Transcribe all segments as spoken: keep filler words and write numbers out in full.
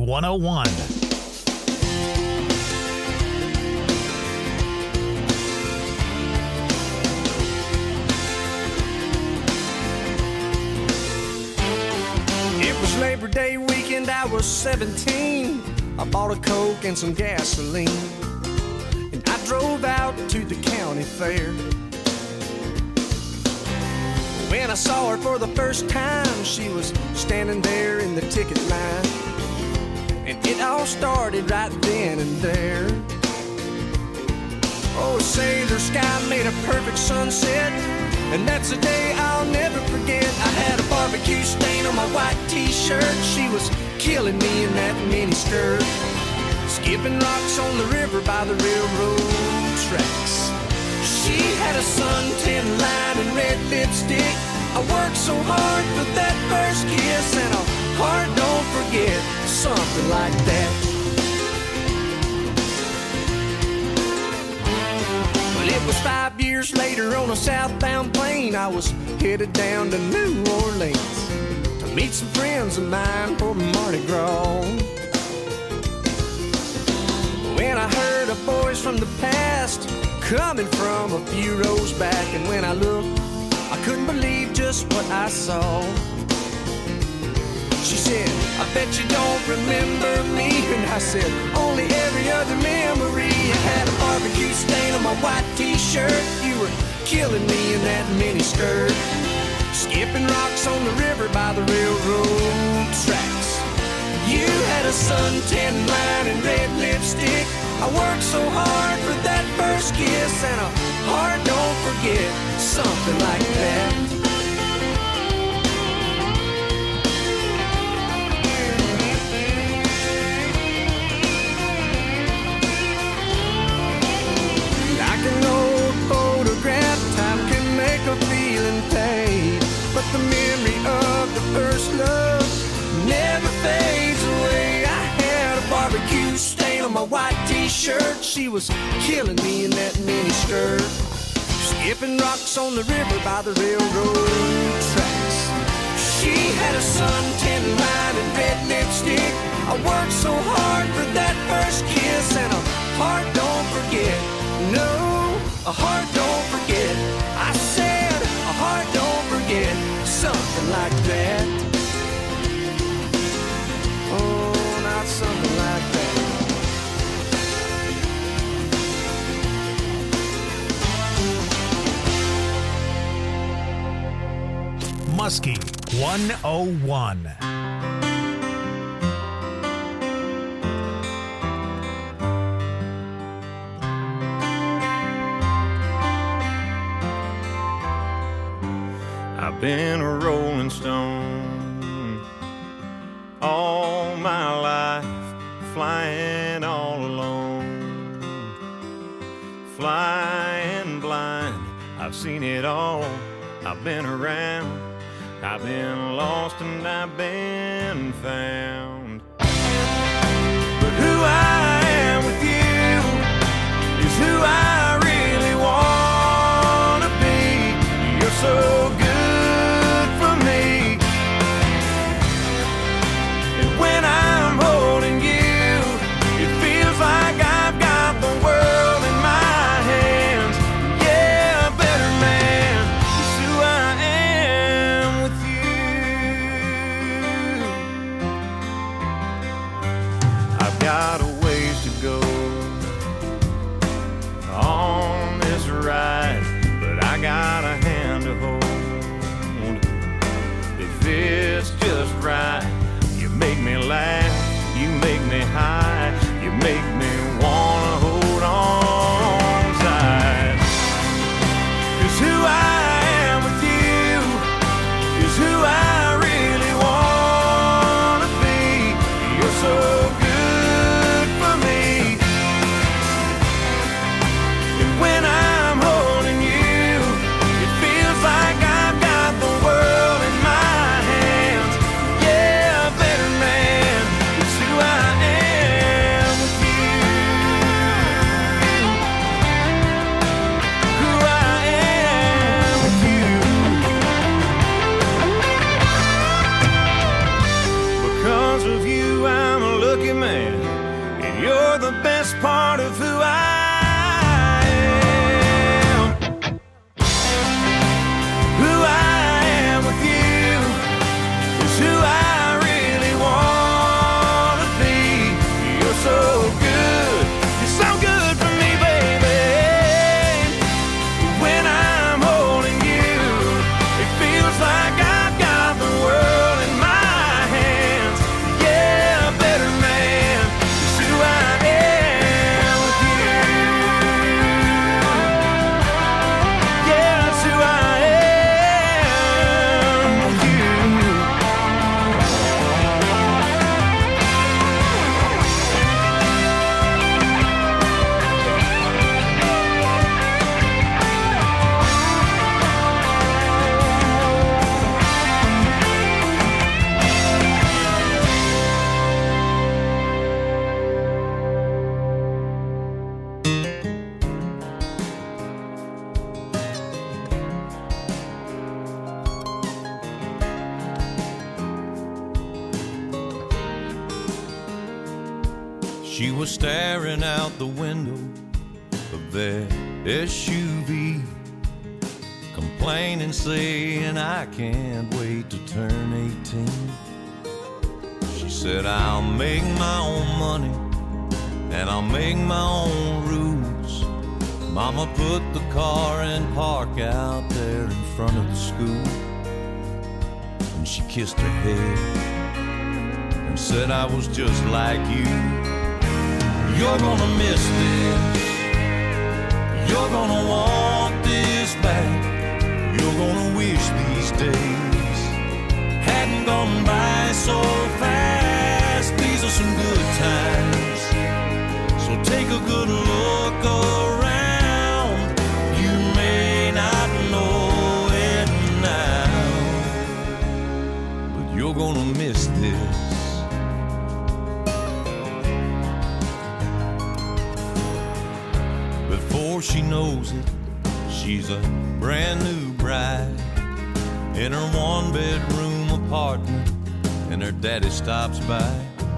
one oh one. It was Labor Day weekend, I was seventeen. I bought a Coke and some gasoline, and I drove out to the county fair. When I saw her for the first time, she was standing there in the ticket line, and it all started right then and there. Oh, say the sky made a perfect sunset, and that's a day I'll never forget. I had a barbecue stain on my white t-shirt. She was killing me in that mini skirt, skipping rocks on the river by the railroad tracks. She had a suntan line and red lipstick. I worked so hard for that first kiss, and a heart don't forget, something like that. But it was five years later on a southbound plane. I was headed down to New Orleans to meet some friends of mine for Mardi Gras. When I heard a voice from the past coming from a few rows back, and when I looked, I couldn't believe just what I saw. She said, I bet you don't remember me. And I said, only every other memory. I had a barbecue stain on my white t-shirt. You were killing me in that mini skirt, skipping rocks on the river by the railroad tracks. You had a suntan line and red lipstick. I worked so hard for that first kiss, and a heart don't forget, something like that. Like an old photograph, time can make a feeling fade, but the memory of the first love never fades away. I had a barbecue stain on my white t-shirt. She was killing me in that mini skirt, skipping rocks on the river by the railroad tracks. She had a suntan line and red lipstick. I worked so hard for that first kiss, and a heart don't forget. No, a heart don't forget. I said a heart don't forget, something like that. Oh, not something like that. Muskie one oh one. I've been a rolling stone all my life, flying all alone, flying blind. I've seen it all, I've been around, I've been lost and I've been found. But who I am with you is who I really want to be. You're so good for me, and when I'm holding you, it feels like I've got the world in my hands. Yeah, a better man is who I am with you. I've got a ways to go on this ride, but I got a hand to hold. If it's just right, you make me laugh, you make me high, you make me wanna hold on tight. 'Cause who I am with you is who I really wanna be. You're so good for me, and when I'm holding you, it feels like I've got the world in my hands. Yeah, a better man is who I am with you. Who I am with you. Because of you, I'm best part of who I am. Who I am with you is who I really want to be. You're so good, you're so good for me, baby. When I'm holding you, it feels like I've got the world in my hands. Yeah, better man is who I am with you. Yeah, that's who I am with you. She was staring out the window of that S U V, complaining, saying, I can't wait to turn eighteen. She said, I'll make my own money and I'll make my own rules. Mama put the car in park out there in front of the school, and she kissed her head and said, I was just like you. You're gonna miss this. You're gonna want this back. You're gonna wish these days hadn't gone by so fast. These are some good times, so take a good look around. You may not know it now, but you're gonna miss this. Before she knows it, she's a brand new bride in her one bedroom apartment, and her daddy stops by.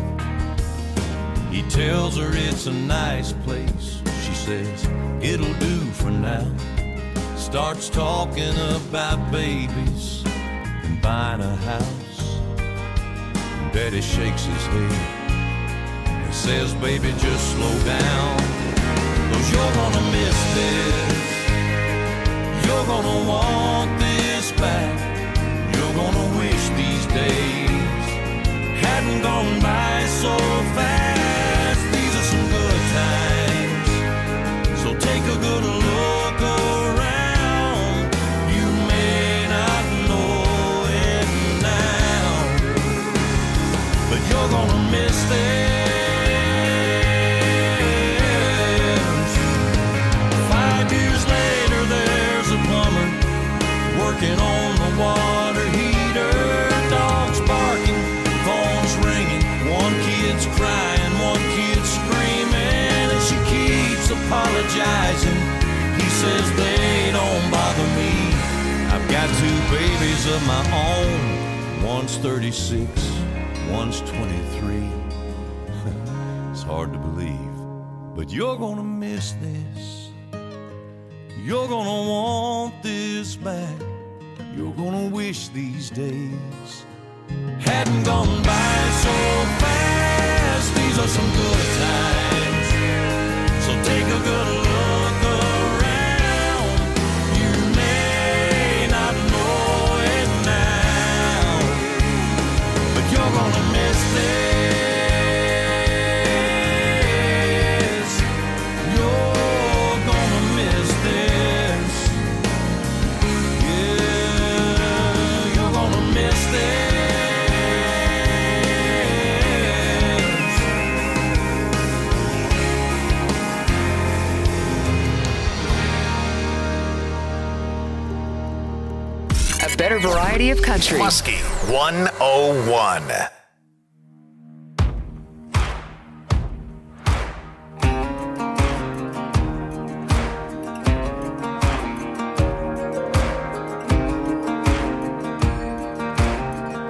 He tells her it's a nice place. She says it'll do for now. Starts talking about babies and buying a house. And daddy shakes his head and says, baby, just slow down. You're gonna miss this. You're gonna want this back. You're gonna wish these days hadn't gone by so fast. These are some good times, so take a good look around. You may not know it now, but you're gonna miss this. Working on the water heater, dogs barking, phones ringing, one kid's crying, one kid's screaming, and she keeps apologizing. He says they don't bother me. I've got two babies of my own. One's thirty-six, one's twenty-three. It's hard to believe, but you're gonna miss this. You're gonna want this back. You're gonna wish these days hadn't gone by so fast. These are some good times, so take a good look around. You may not know it now, but you're gonna miss this. You're gonna miss this. Yeah, you're gonna miss this. A better variety of country. Muskie one oh one.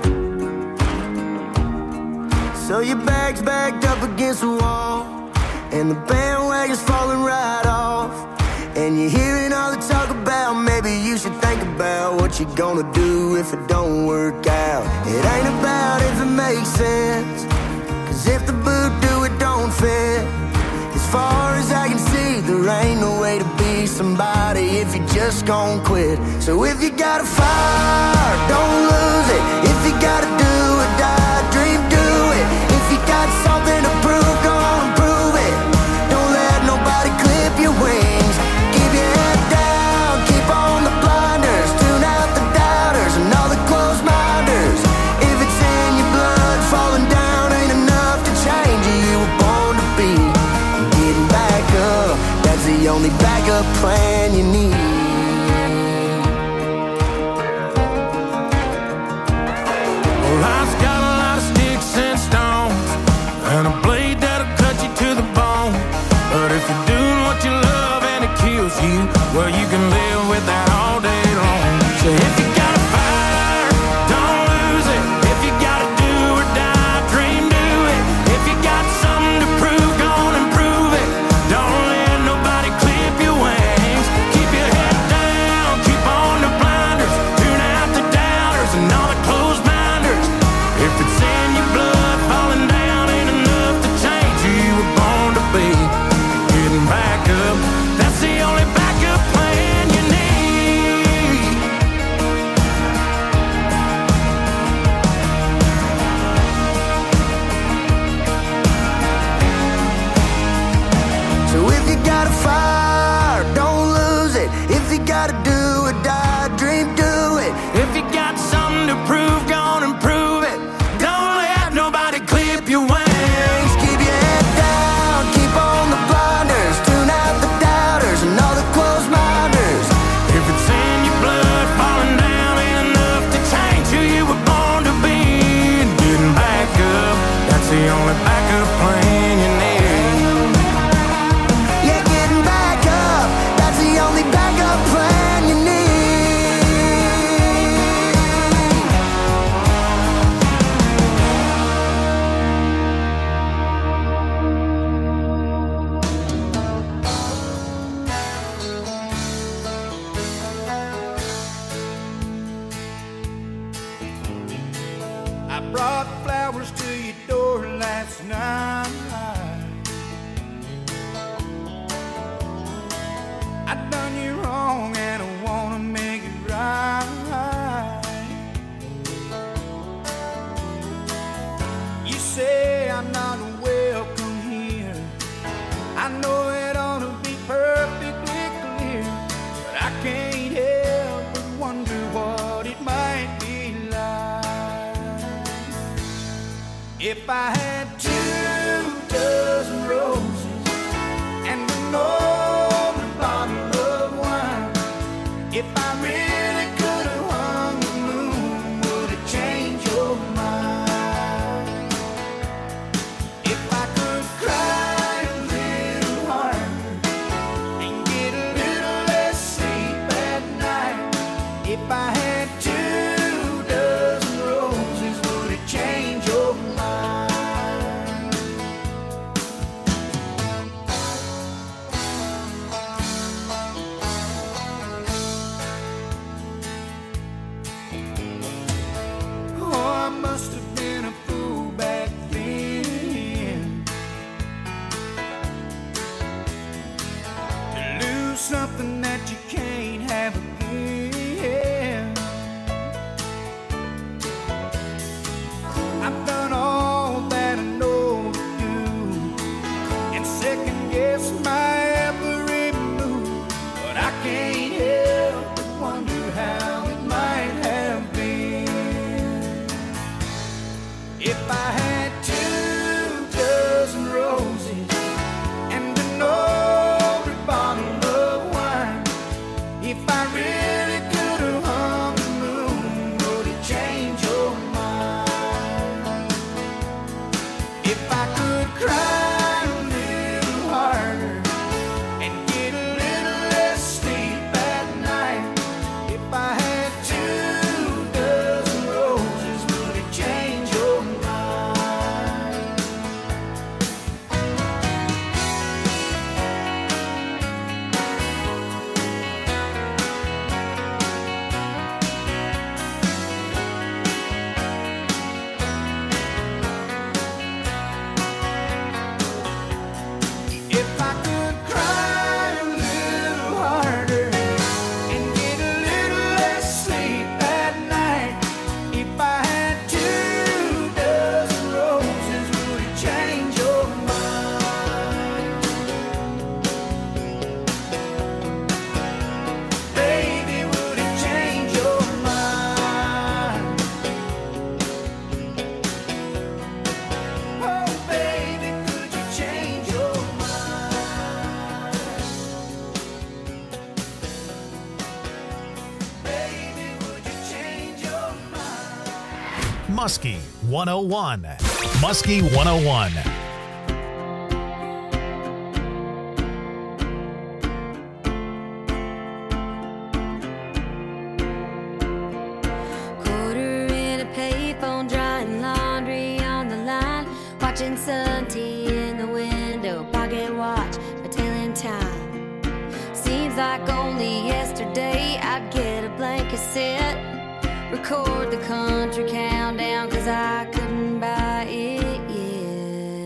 So your bag's backed up against the wall. and the bandwagon's falling right off. And you're hearing all the talk about maybe you should think about what you're gonna do if it don't work out. It ain't about if it makes sense, cause if the boot do it don't fit. As far as I can see, there ain't no way to be somebody if you just gon' quit. So if you got a fire, don't lose it. If you gotta do or die, dream, do it. If you got something to prove, go on and prove it. Don't let nobody clip your wings. Keep your head down, keep on the blinders. Tune out the doubters and all the closed minders. If it's in your blood, falling down ain't enough to change you. You were born to be. Getting back up, that's the only backup plan you need. Well, life's got a lot of sticks and stones, and a blade that'll cut you to the bone. But if you're doing what you love and it kills you, well, you can live with that all day long. So if you got a fire, don't lose it. If you gotta do or die, dream, do it. If you got something to prove, go on and prove it. Don't let nobody clip your wings. Keep your head down, keep on the blinders. Tune out the doubters and all the closed minders. If it's in your blood, falling down ain't enough to change who you were born to be. Getting back up, that's the only backup plan you need. So if you got a fire, don't lose it. If you gotta do or die, dream, do it. If you got something to prove, go on and prove it. Don't let nobody clip your wings. Keep your head down, keep on the blinders. Tune out the doubters and all the closed minders. If it's in your blood, falling down ain't enough to change who you were born to be. And getting back up, that's the only backup plan you need. Yeah, getting back up, that's the only backup plan you need. I brought flowers to your door last night. I done you wrong and I wanna make it right. You say I'm not welcome here. I know it ought to be perfectly clear, but I can't help but wonder what it might be like if I had two dozen roses and an open bottle of wine. If I really could have hung the moon, would it change your mind? If I could cry a little harder and get a little less sleep at night. If I had two dozen roses, would it change your mind? Oh, I must have been a fool back then to lose something that you can't have again. I've done all that I know to do and second guess my every move, but I can't help but wonder how it might have been if I had two dozen roses and an open bottle of wine. If I really could have hung the moon, would it change your mind? If I could cry a little harder Muskie one oh one. Muskie one oh one. Quarter in a payphone, drying laundry on the line, watching sun tea in the window, pocket watch for telling time. Seems like only yesterday I'd get a blank cassette, record the country countdown, cause I couldn't buy it yet.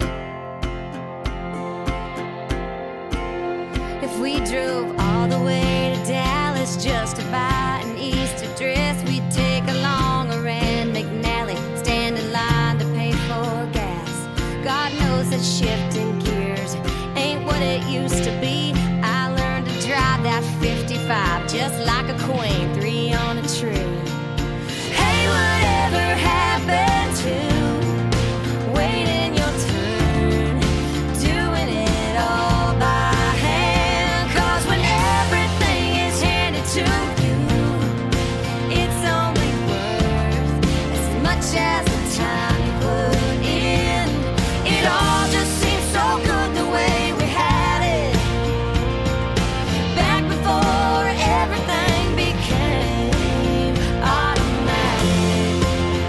If we drove all the way to Dallas just to buy an Easter dress, we'd take along a Rand McNally, stand in line to pay for gas. God knows that shifting gears ain't what it used to be. I learned to drive that fifty-five just like a queen, three on a tree. Hey, whatever happened to waiting your turn, doing it all by hand? Cause when everything is handed to you, it's only worth as much as the time you put in. It all just seems so good the way we had it back before everything became automatic.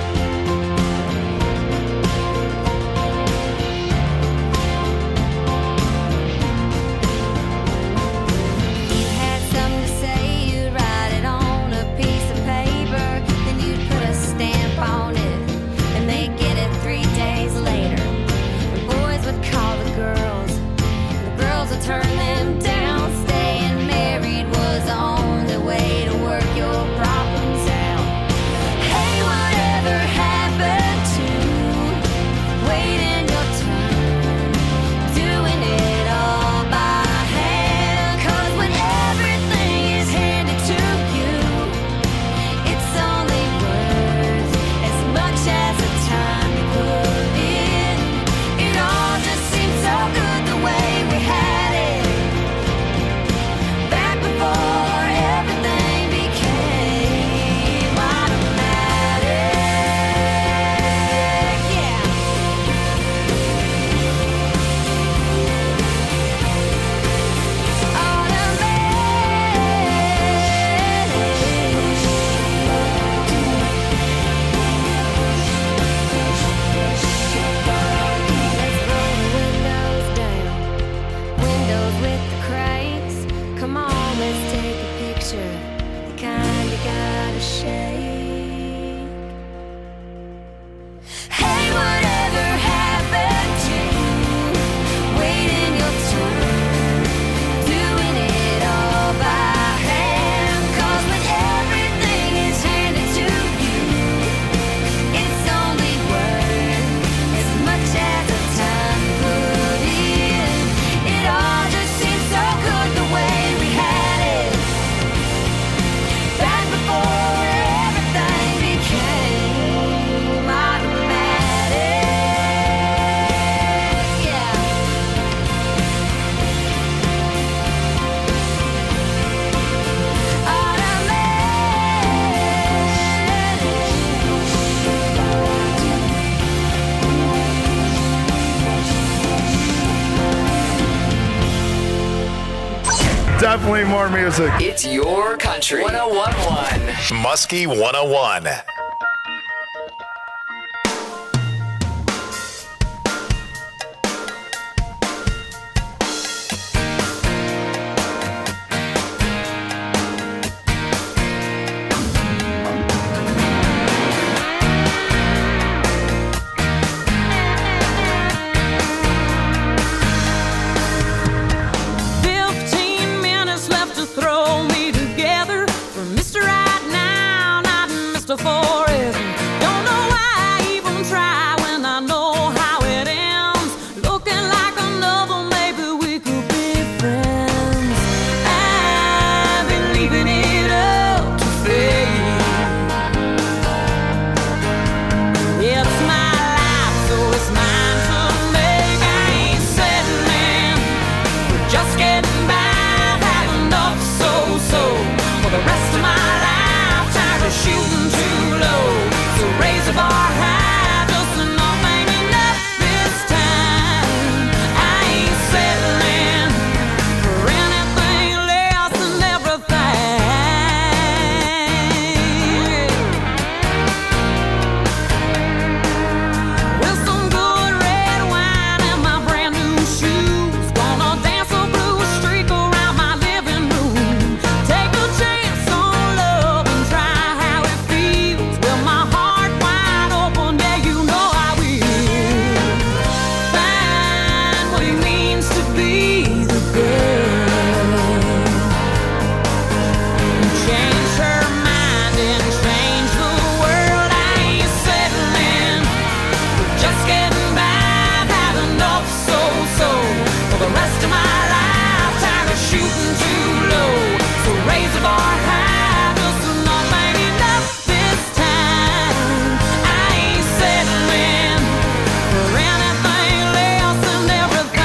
You had something to say, you'd write it on a piece of paper, then you'd put a stamp on it, and they'd get it three days later. The boys would call the girls, and the girls would turn them down. Staying married was the only way to work your problems out. Hey, whatever happened to waiting your turn, doing it all by hand? Cause when everything is handed to you, it's only worth as much as the time you put in. It all just seems so good the way we had it back before everything became automatic. Yeah. Let's roll the windows down, windows with the cranks. Come on, let's take a picture, the kind you gotta shake. Hey, whatever happened to waiting your turn, doing it all by hand? Cause when everything is handed to you, it's only worth as much as the time you put in. It all just seems so good the way we had it back before everything became automatic. Yeah. Definitely more music. It's your country. one oh one point one. Muskie one oh one. Fifteen minutes left to throw me together for Mister Right Now, not Mister For be the girl who changed her mind and changed the world. I ain't settling for just getting by, had enough so-so for the rest of my life. Tired of shooting too low, so raise the bar high, just not ain't enough this time. I ain't settling for anything less than everything.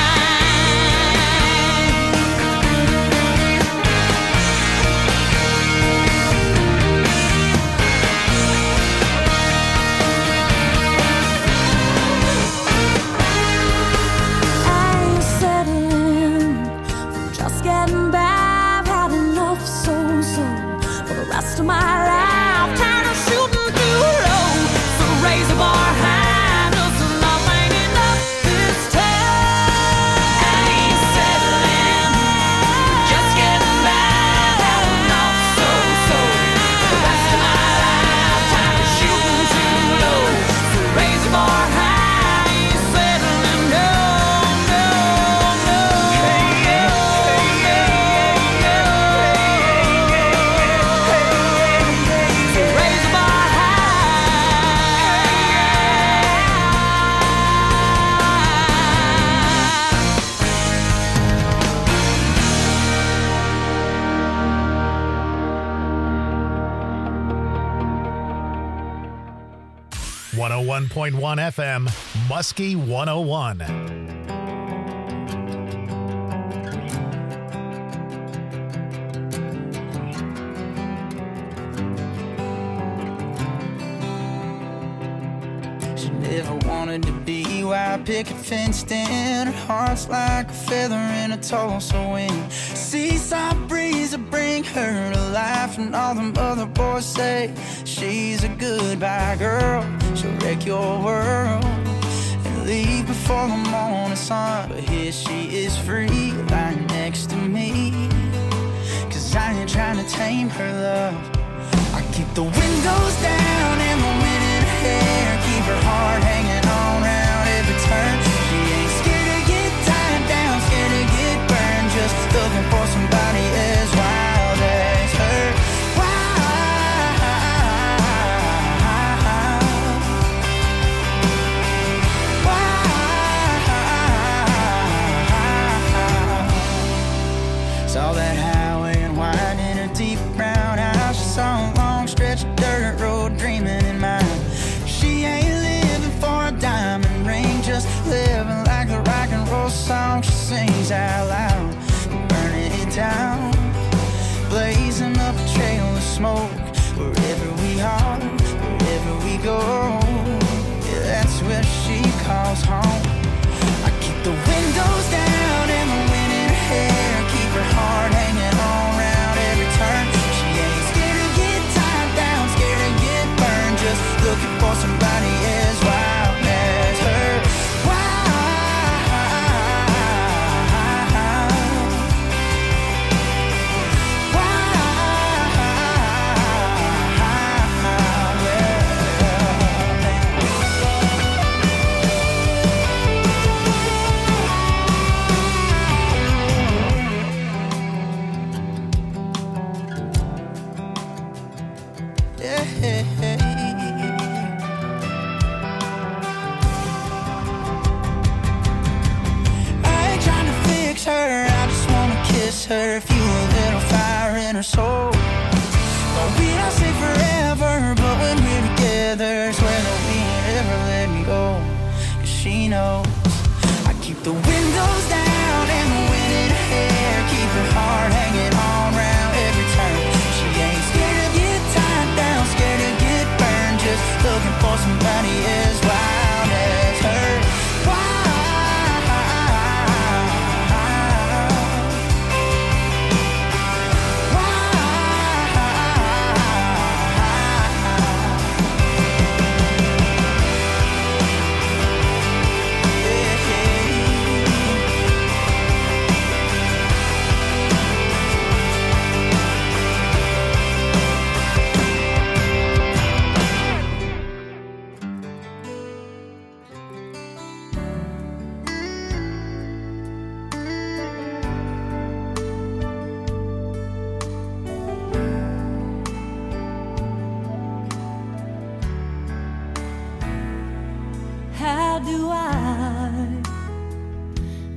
I ain't settling for just getting by, I've had enough so-so for the rest of my life. Tired of shooting too low, so raise the bar high, just enough ain't enough this time. I ain't settling for just getting by, had enough so-so for the rest of my life. Tired of shooting too low, so raise the bar high. I ain't settling, no, no, no. Hey, yeah, hey, yeah, so raise the bar high. one oh one point one F M, Muskie one oh one. She never wanted to be white picket fenced in. Her heart's like a feather in a Tulsa wind. Seaside breeze will bring her to life, and all them other boys say she's a goodbye girl. She'll wreck your world and leave before the morning sun. But here she is free, lying next to me. Cause I ain't trying to tame her love. I keep the windows down and the wind in her hair, keep her heart hanging on round every turn. She ain't scared to get tied down, scared to get burned, just looking for somebody as wild as her. Saw that highway and wide in her deep brown eyes. She saw a long stretch of dirt road dreaming in mind. She ain't living for a diamond ring, just living like the rock and roll song she sings out loud. Burning it down, blazing up a trail of smoke. Wherever we are, wherever we go, yeah, that's where she calls home. I keep the windows down and the wind in her hair, keep her heart hanging on round every turn. She ain't scared to get tied down, scared to get burned, just looking for somebody as wild as her. Her, I just wanna kiss her, feel a little fire in her soul. But we don't say forever, but when we're together, swear that we ain't ever let me go. Cause she knows I keep the windows down and the wind in her hair, keep her heart hanging on round every turn. She ain't scared to get tied down, scared to get burned, just looking for somebody as wild as her. Yeah.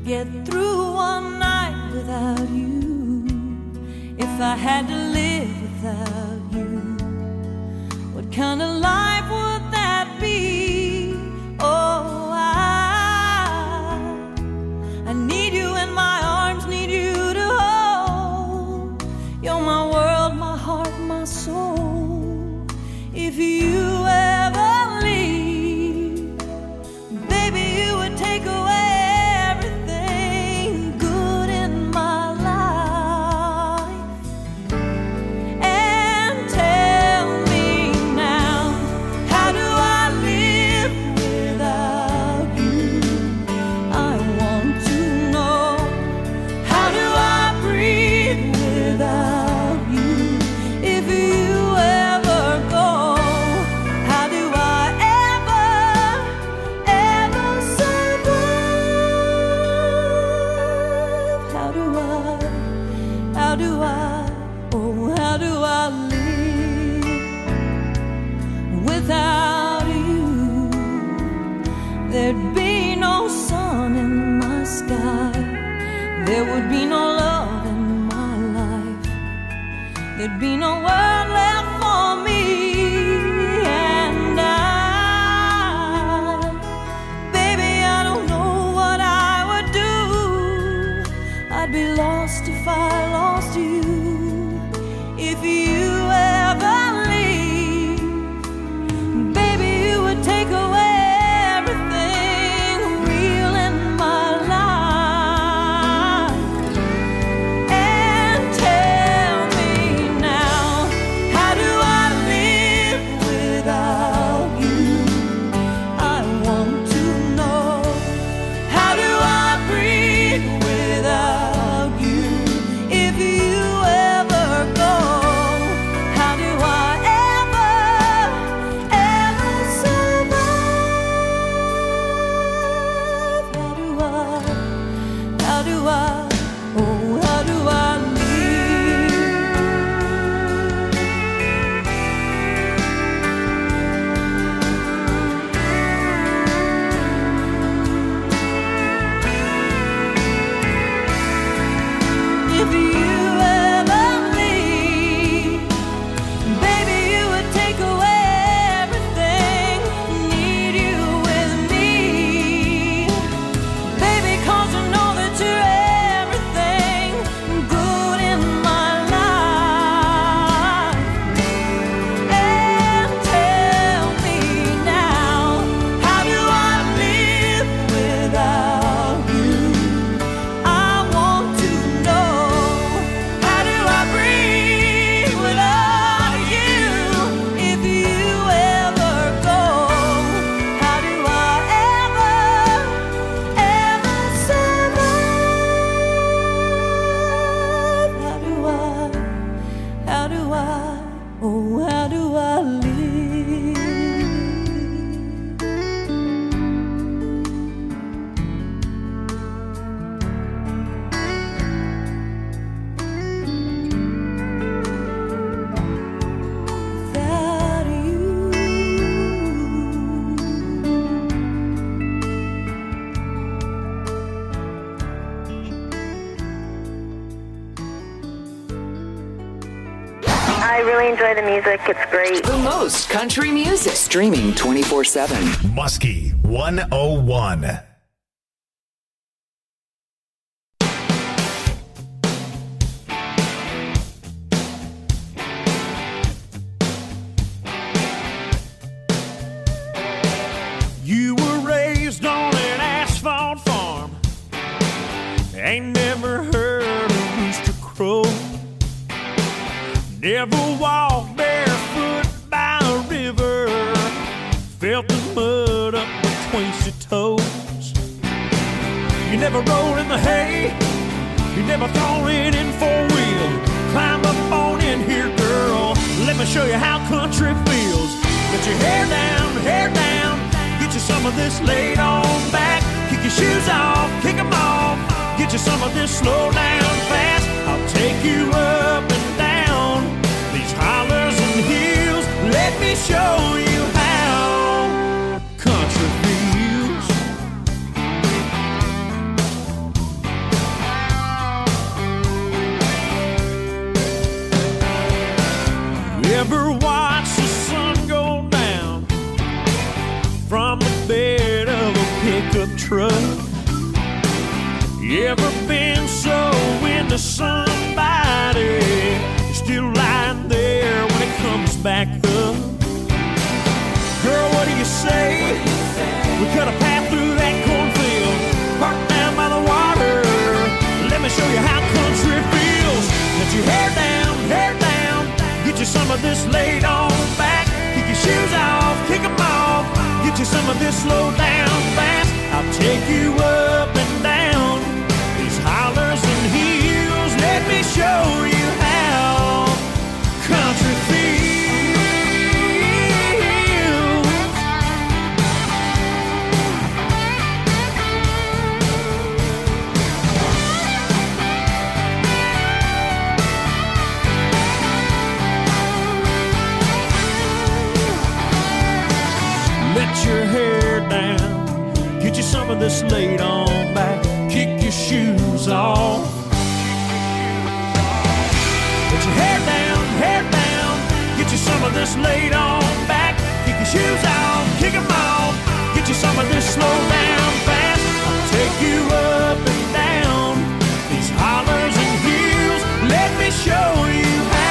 get through one night without you, if I had to live without you, what kind of life would that be? Oh, I, I need you in my arms, need you to hold. You're my world, my heart, my soul. If you ever leave, baby, you would take away everything good in my life. And tell me now, how do I live without you? I want to know, how do I breathe without you? If you ever go, how do I ever, ever survive? How do I, how do I, oh, how do I live without you? There'd be no sun in my sky, there would be no love in my life, there'd be no world left for me. And I, baby, I don't know what I would do. I'd be lost if I lost you. If you ever leave, baby, you would take away everything real in my life. And tell me now, how do I live without you? I want to know, how do I breathe without you? If you ever go, how do I ever, ever survive? How do I, how do I, oh, how do I if you ever leave, baby, you would take away everything. Need you with me, baby, 'cause I know that you're everything good in my life. And tell me now, how do I live without you? I want to know, how do I breathe without you? If you ever go, how do I ever, ever survive? How do I, how do I, oh, how do I live? Without you. I really enjoy the music. It's great. The most country music. Streaming twenty-four seven. Muskie one oh one. You were raised on an asphalt farm, ain't never heard a rooster crow, never walked barefoot by a river, felt the mud up between your toes. You never rolled in the hay, you never thrown it in four-wheel. Climb up on in here, girl, let me show you how country feels. Get your hair down, hair down, get you some of this laid on back. Kick your shoes off, kick them off, get you some of this slow down fast. I'll take you up and down these hollers and hills. Let me show you how country feels. You ever been so into somebody, you're still lying there when it comes back up? Girl, what do you say? We cut a path through that cornfield, parked down by the water. Let me show you how country feels. Let your hair down, hair down, get you some of this laid on back. Kick your shoes off, kick them off, get you some of this slow down fast. I'll take you up and down these hollers and hills. Let me show you how country feels. Let your hair down, get you some of this laid on back, kick your shoes off. Let your hair down, hair down, get you some of this laid on back, kick your shoes off, kick them off, get you some of this slow down fast. I'll take you up and down these hollers and hills. Let me show you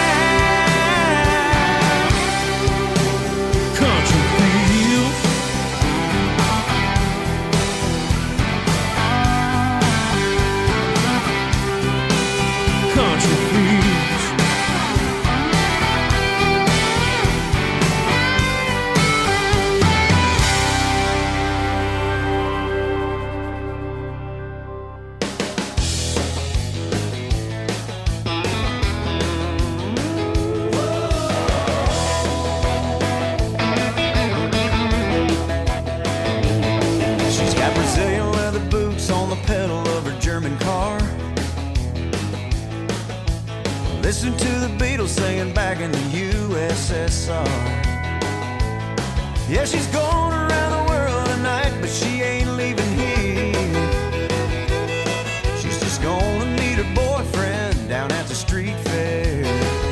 how country feels. Country feels. She's got Brazilian leather boots on the pedal of her German car. Listen to the Beatles singing back in the U S S R. Yeah, she's going around the world tonight, but she ain't leaving here. She's just gonna meet her boyfriend down at the street fair.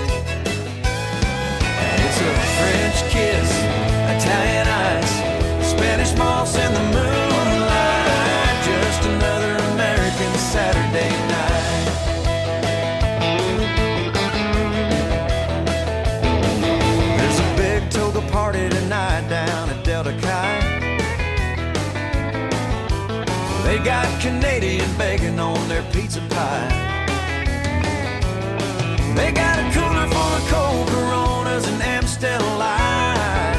And it's a French kiss, Italian ice, Spanish moss in the moonlight, just another American Saturday night. There's a big toga party tonight down at Delta Chi. They got Canadian bacon on their pizza pie. They got a cooler full of cold Coronas and Amstel Light.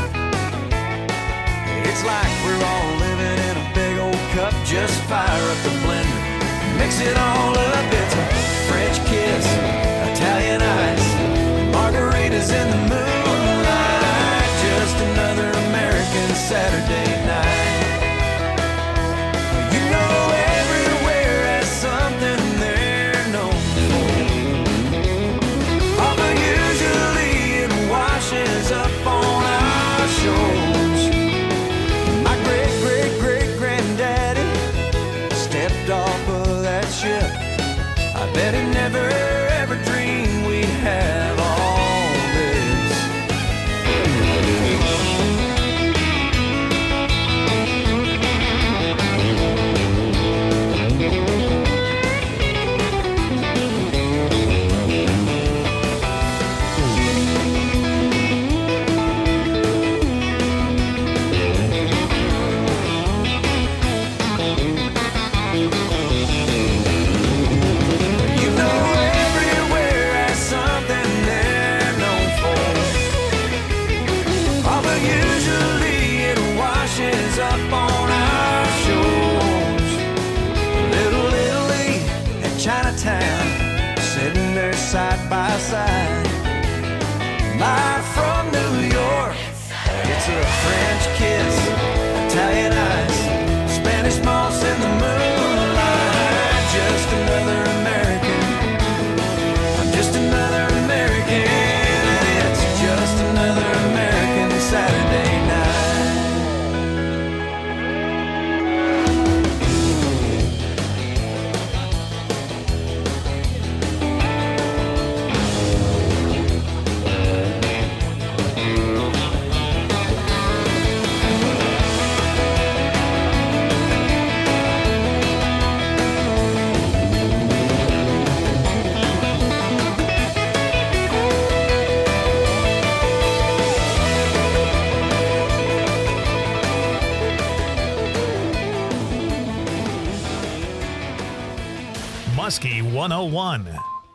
It's like we're all living in a big old cup. Just fire up the blender, mix it all up. It's a French kiss, Italian ice, margaritas in the moonlight, just another American Saturday night. You know everywhere has something they're known for, although usually it washes up on our shores. My great, great, great granddaddy stepped off of that ship. I bet he never ever dreamed we'd have all this. You know everywhere has something they're known for, although usually it washes up on our shores. Little Italy and Chinatown sitting there side by side. Live from New York, it's a French kiss, Italian ice, Spanish moss in the moonlight, just another American. I'm just another American, and it's just another American Saturday night. Muskie one oh one.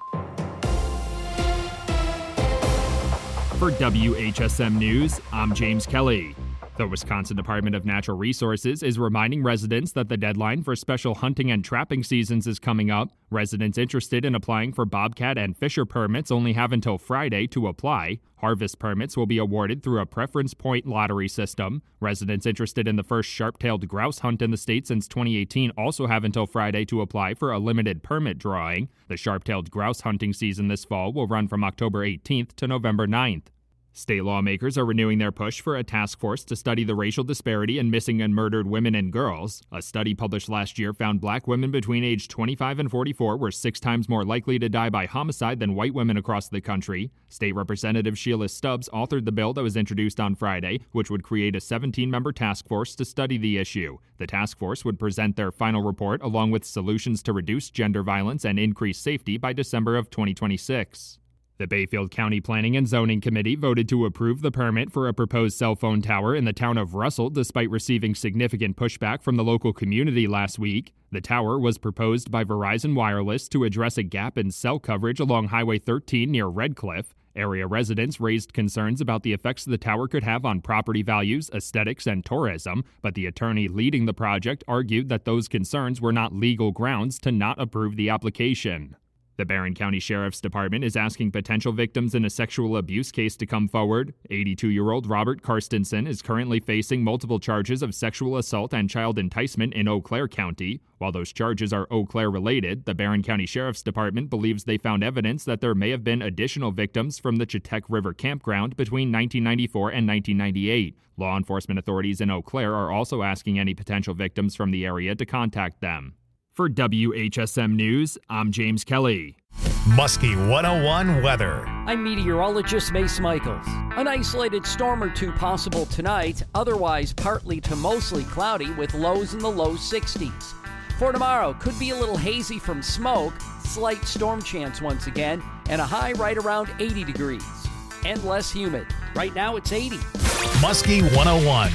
For W H S M News, I'm James Kelly. The Wisconsin Department of Natural Resources is reminding residents that the deadline for special hunting and trapping seasons is coming up. Residents interested in applying for bobcat and fisher permits only have until Friday to apply. Harvest permits will be awarded through a preference point lottery system. Residents interested in the first sharp-tailed grouse hunt in the state since twenty eighteen also have until Friday to apply for a limited permit drawing. The sharp-tailed grouse hunting season this fall will run from October eighteenth to November ninth. State lawmakers are renewing their push for a task force to study the racial disparity in missing and murdered women and girls. A study published last year found black women between age twenty-five and forty-four were six times more likely to die by homicide than white women across the country. State Representative Sheila Stubbs authored the bill that was introduced on Friday, which would create a seventeen-member task force to study the issue. The task force would present their final report along with solutions to reduce gender violence and increase safety by December of twenty twenty-six. The Bayfield County Planning and Zoning Committee voted to approve the permit for a proposed cell phone tower in the town of Russell despite receiving significant pushback from the local community last week. The tower was proposed by Verizon Wireless to address a gap in cell coverage along Highway thirteen near Red Cliff. Area residents raised concerns about the effects the tower could have on property values, aesthetics, and tourism, but the attorney leading the project argued that those concerns were not legal grounds to not approve the application. The Barron County Sheriff's Department is asking potential victims in a sexual abuse case to come forward. eighty-two-year-old Robert Karstensen is currently facing multiple charges of sexual assault and child enticement in Eau Claire County. While those charges are Eau Claire related, the Barron County Sheriff's Department believes they found evidence that there may have been additional victims from the Chetek River campground between nineteen ninety-four and nineteen ninety-eight. Law enforcement authorities in Eau Claire are also asking any potential victims from the area to contact them. For W H S M News, I'm James Kelly. Muskie one oh one weather. I'm meteorologist Mace Michaels. An isolated storm or two possible tonight, otherwise partly to mostly cloudy with lows in the low sixties. For tomorrow, could be a little hazy from smoke, slight storm chance once again, and a high right around eighty degrees. And less humid. Right now it's eighty. Muskie one oh one.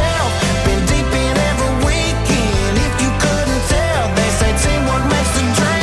Dream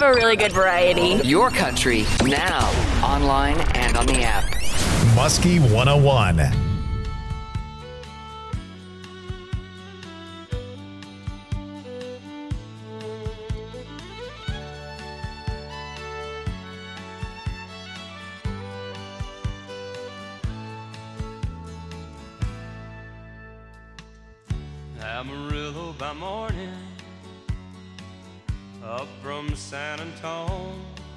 a really good variety. Your country now, online and on the app. Muskie one oh one. Amarillo by morning, up from San Antonio.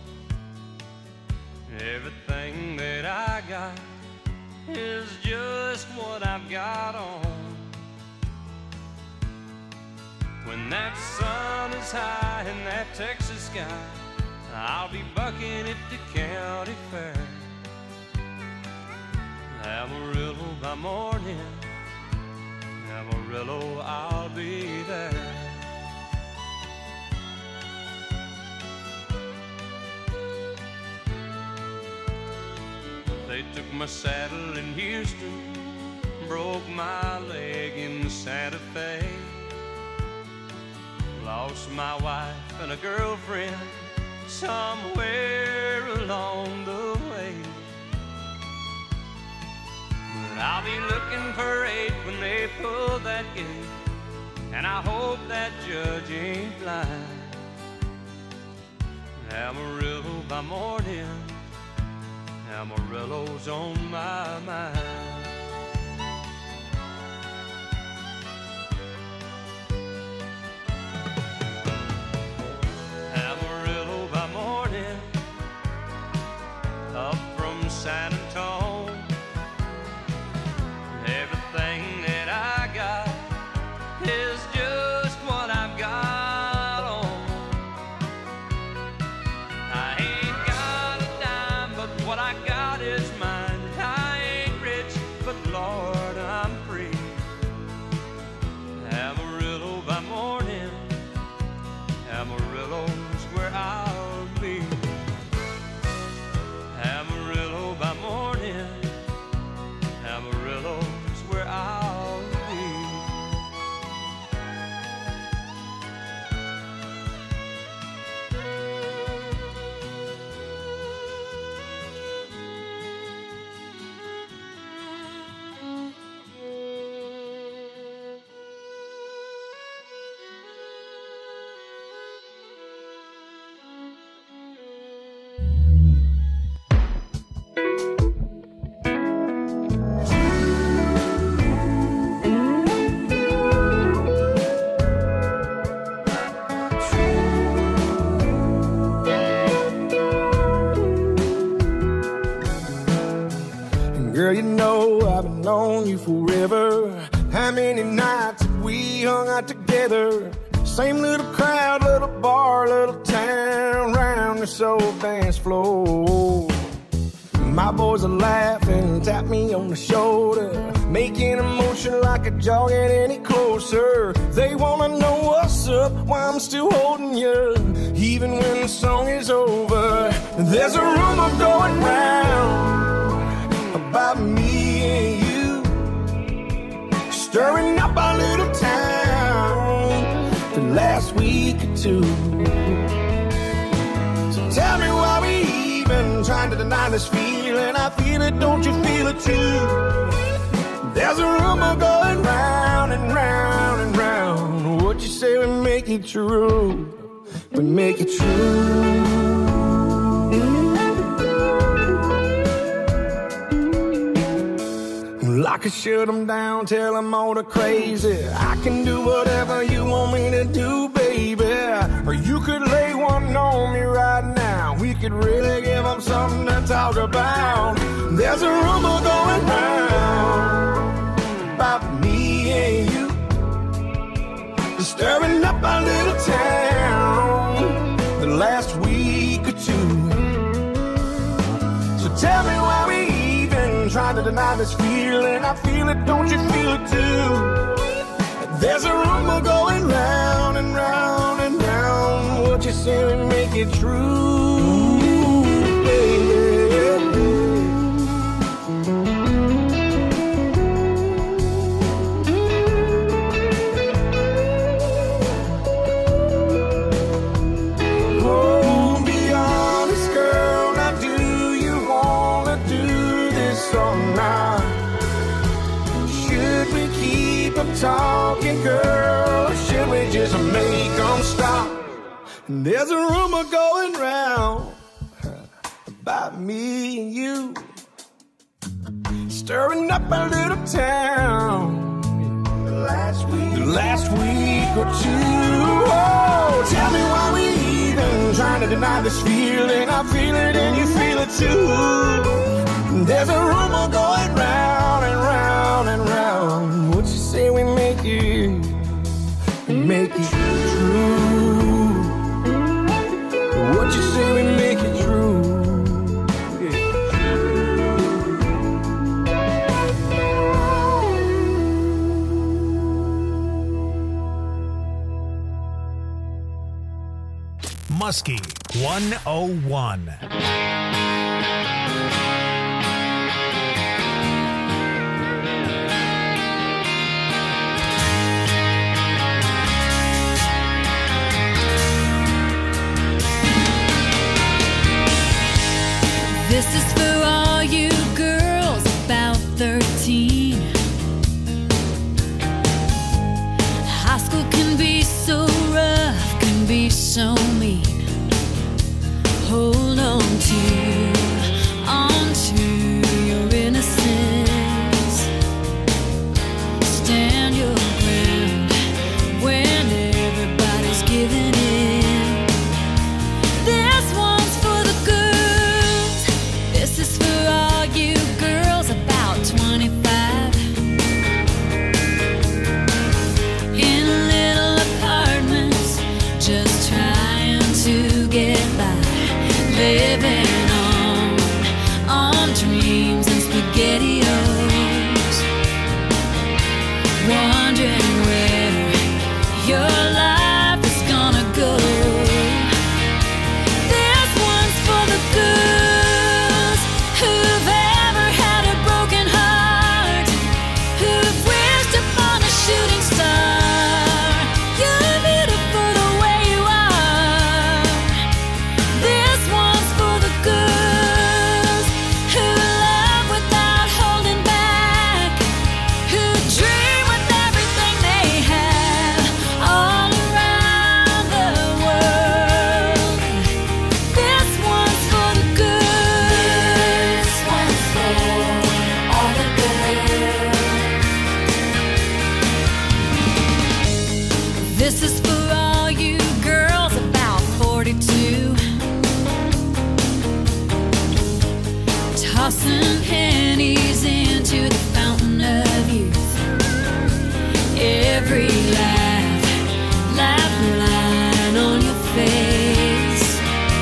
Everything that I got is just what I've got on. When that sun is high in that Texas sky, I'll be bucking at the county fair. Amarillo by morning, Amarillo, I'll be there. They took my saddle in Houston, broke my leg in Santa Fe, lost my wife and a girlfriend somewhere along the way. But I'll be looking for eight when they pull that gate, and I hope that judge ain't blind. Amarillo by morning, Amarillo's on my mind. Amarillo by morning, up from San Antonio. Everything that I got is just what I've got on. I ain't got a dime, but what I got is mine. I ain't rich, but Lord, I'm free. Amarillo by morning, Amarillo's where I'll be. Amarillo by morning, Amarillo's where I'll be. Girl, you know I've been on you forever. How many nights have we hung out together? Same little crowd, little bar, little town, round this old dance floor. My boys are laughing, tap me on the shoulder, making a motion like a jog get any closer. They wanna know what's up, why I'm still holding you, even when the song is over. There's a rumor going round about me and you, stirring up our little town the last week or two. So tell me why we even trying to deny this feeling. I feel it, don't you feel it too? There's a rumor going round and round and round. What you say we make it true, we make it true. I could shut them down, tell them all the crazy. I can do whatever you want me to do, baby. Or you could lay one on me right now. We could really give them something to talk about. There's a rumor going round about me and you, disturbing up our little town the last week or two. So tell me why we trying to deny this feeling. I feel it, don't you feel it too? There's a rumor going round and round and round. What you say we make it true, baby. Oh, say just make them stop. And there's a rumor going round about me and you, stirring up a little town last week, last week or two. Oh, tell me why we even trying to deny this feeling. I feel it and you feel it too. There's a rumor going round and round and round. What you say we make it, make it true? What you say we make it true? Muskie one oh one. This is for all you girls about thirteen. High school can be so rough, can be so mean. Hold on to, on to your innocence. Stand your ground when everybody's giving in. This one's for the girls. This is for all you girls about twenty-five. In little apartments, just trying to get by. Living on, on dreams and SpaghettiOs. Wondering where your life is gonna go. This one's for the girls who've ever had a broken heart, who've wished upon a shooting star. You're beautiful the way you are. This one's for the girls who love without holding back, who dream with everything they have all around the world. This one's for the girls. This one's for all the girls. This is for all you girls about forty-two. Tossing pennies into the fountain of youth. Every laugh, laugh line on your face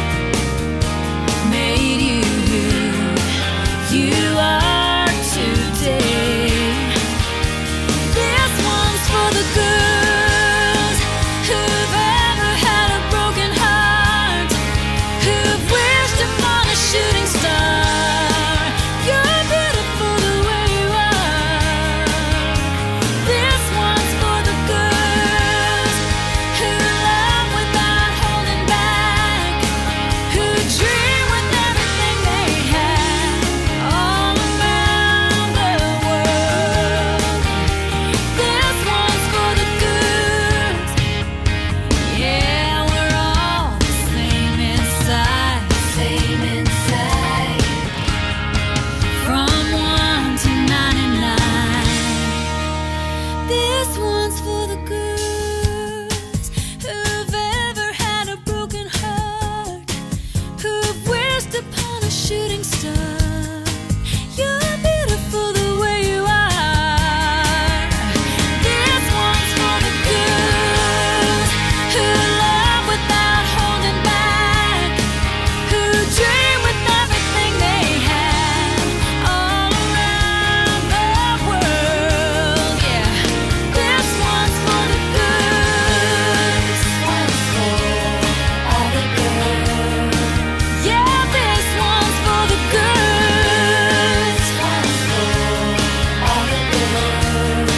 made you who you are today. This one's for the girls who've ever had a broken heart, who've wished upon a shooting star. You're beautiful the way you are. This one's for the girls who love without holding back, who dream with everything they have all around the world. This one's for the girls. Yeah, we're all the same inside, same inside. From one to ninety-nine. This one's for the girls who've ever had a broken heart, who've wished upon a shooting star. You're beautiful the way you are. This one's for the girls who love without holding back, who dream with everything they have all around the world. Yeah, this one's for the girls. This one's for all the girls. Yeah, this one's for the girls. This one's for all the girls.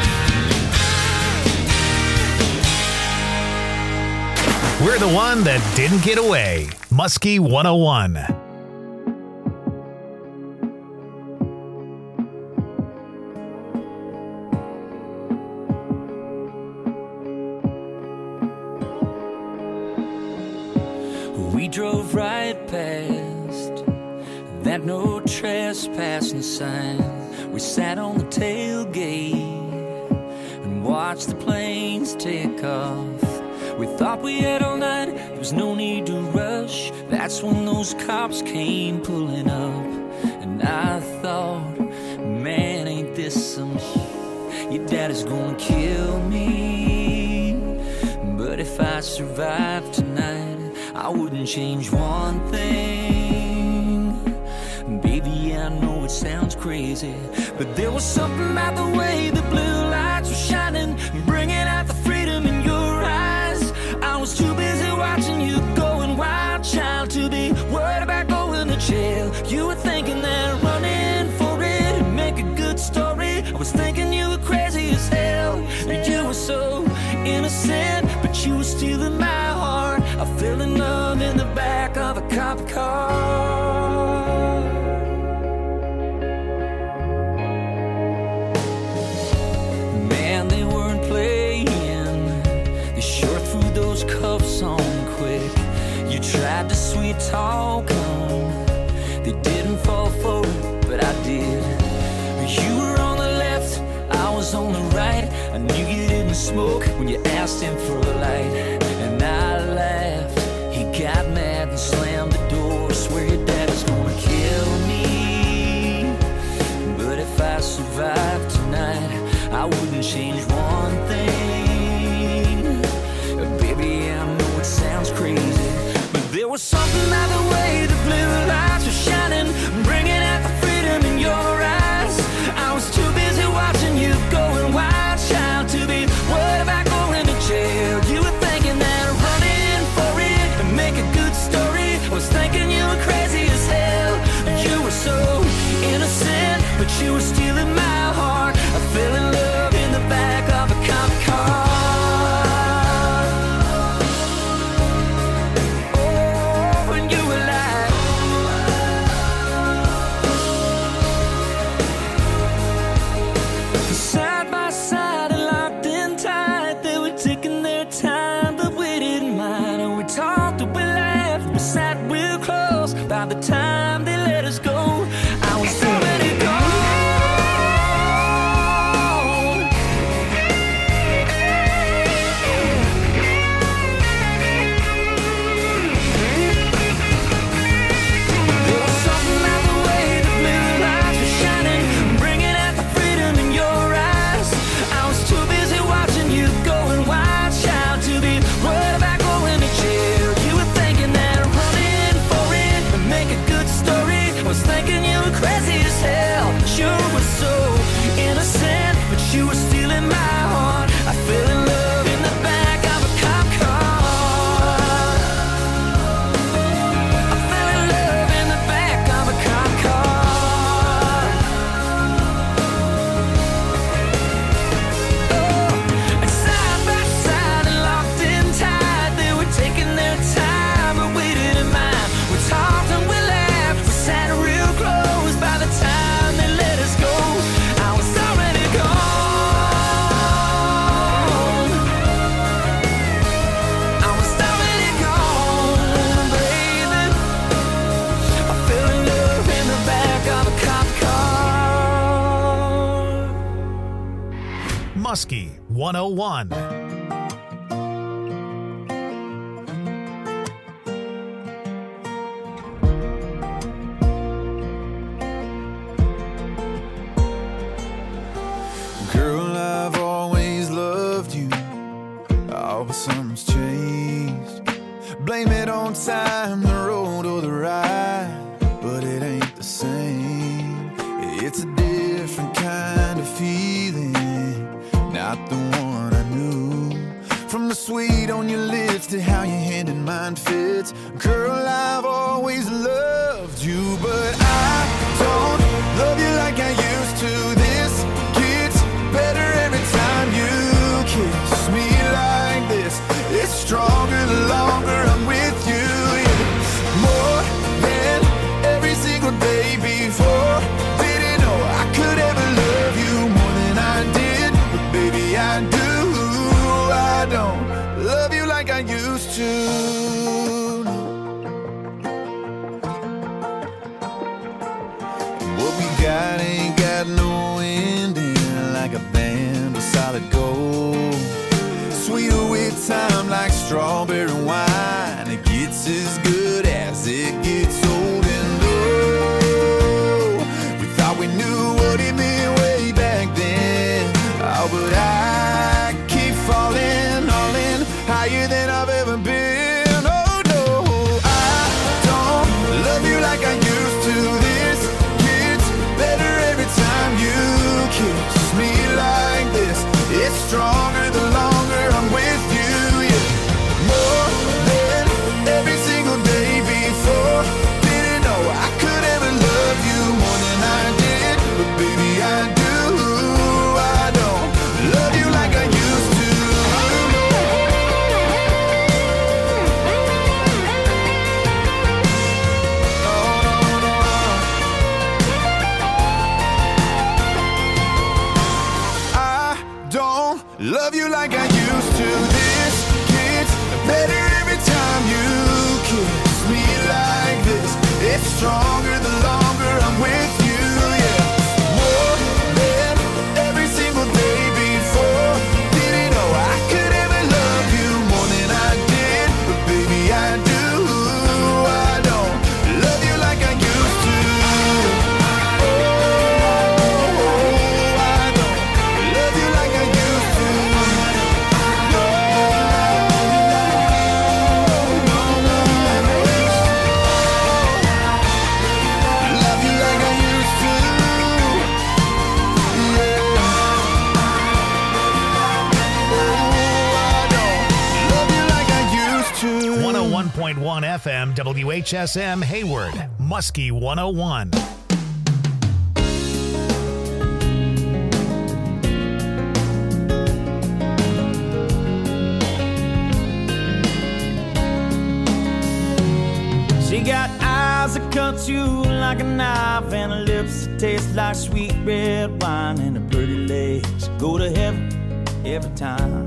We're the one that didn't get away. Muskie one oh one. We drove right past that no trespassing sign. We sat on the tailgate and watched the planes take off. We thought we had all night, there was no need to rush. That's when those cops came pulling up. And I thought, man, ain't this some shit? Your daddy's gonna kill me. But if I survive tonight, I wouldn't change one thing. Baby, I know it sounds crazy, but there was something about the way the blue lights were shining, bringing out the freedom in your eyes. I was too busy watching you going wild, child, to be worried about going to jail. You were thinking that running for it and make a good story. I was thinking you were crazy as hell. You were so innocent, but you were stealing my heart. I fell in love in the back of a cop car. Man, they weren't playing. They sure threw those cuffs on quick. You tried to sweet talk them. They didn't fall for it, but I did. You were on the left, I was on the right. I knew you didn't smoke when you asked him for a light. And I laughed. He got mad and slammed the door. Swear your daddy's gonna kill me. But if I survive tonight, I wouldn't change one thing. Baby, I know it sounds crazy, but there was something about the way the blue lights were shining, bringing out the freedom in your eyes. I was too busy watching you going wild, child, to be worried about going to jail. You were thinking that running for it and make a good story. I was thinking you were crazy as hell. You were so innocent, but you were stealing my heart. I fell in love in the back of a cop car. By the time they let us go, I was already gone. There was something about the way the blue lights were shining, bringing out the freedom in your eyes. I was too busy watching you going wild, child, to be worried about going to jail. You were thinking that running for it, make a good story. I was thinking you were crazy as hell. You were so innocent, but you were stealing my heart. I fell in love in the back of a cop car. I fell in love in the back of a cop car. Oh, and side by side and locked in tight, they were taking their time and waited in mine. We talked and we laughed, we sat real close. By the time they let us go, I was already gone. I was already gone, baby. I fell in love in the back of a cop car. Muskie one oh one. Girl, I've always loved you. Oh, but something's changed. Blame it on time, the road or the ride, but it ain't the same. It's a different kind of feeling, not the one I knew. From the sweet on your lips to how your hand in mine fits. Girl, I've always loved you, but I don't love you like I used to. This gets better every time you kiss me like this. It's stronger the longer I'm with you. Yeah. More than every single day before. Didn't know I could ever love you more than I did, but baby I do. I don't love you like I used to. time like strawberry wine. It gets as good as it gets old. And oh, we thought we knew what it meant way back then. Oh, but I keep falling, all in, higher than I've ever been. Oh no, I don't love you like I used to. This gets better every time you kiss me like this. It's stronger the longer I'm with you, yeah. More than every single day before. Didn't know I could ever love you more than I did, but baby I do. I don't love you like I used to. Love you like I used to. This gets better every time you kiss me like this. It's stronger the longer I'm with you, yeah. More than every single day before. Didn't know I could ever love you more than I did, but baby I do. I don't love you like I used to. Oh, I don't love you like I used to. one oh one point one F M, W H S M, Hayward, Muskie one oh one. She got eyes that cut you like a knife, and her lips that taste like sweet red wine, and her pretty legs go to heaven every time.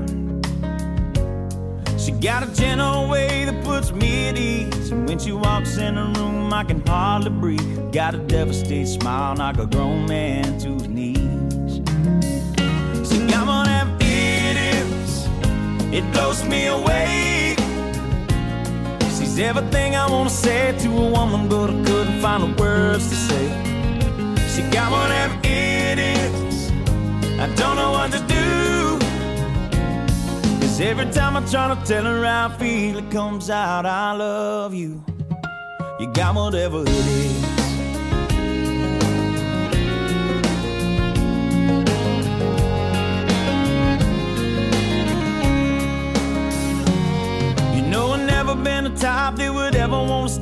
She got a gentle way that puts me at ease, and when she walks in the room I can hardly breathe. Got a devastated smile, knock a grown man to his knees. She got one of them idiots, it blows me away. She's everything I wanna say to a woman, but I couldn't find the words to say. She got one of them idiots, I don't know what to do. Every time I try to tell her how I feel, it comes out, I love you. You got whatever it is. You know I've never been the type that would ever want to